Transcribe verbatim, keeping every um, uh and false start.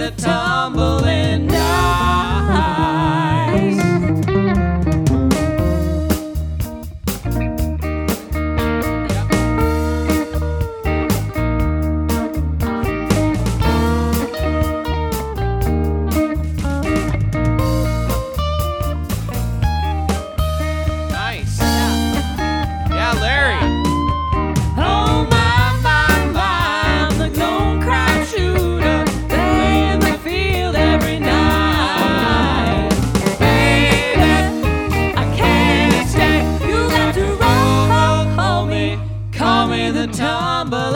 the tumbling dice. Nice. Yeah, Larry. Oh my, my, my, I'm the lone crime shooter, lay in the field every night. Baby, I can't stay. You got to roll, hold me, call me the tumbler.